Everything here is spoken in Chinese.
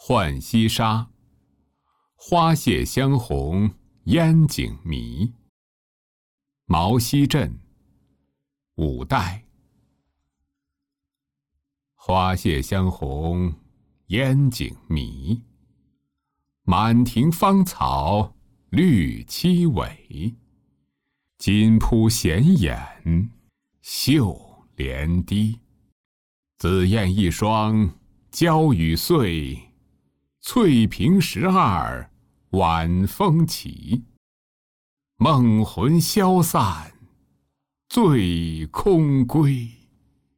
浣溪沙，花谢香红烟景迷。毛溪镇，五代。花谢香红烟景迷，满庭芳草绿萋苇。金铺闲掩绣帘低，紫燕一双娇语碎，翠屏12晚风起。梦魂消散醉空归。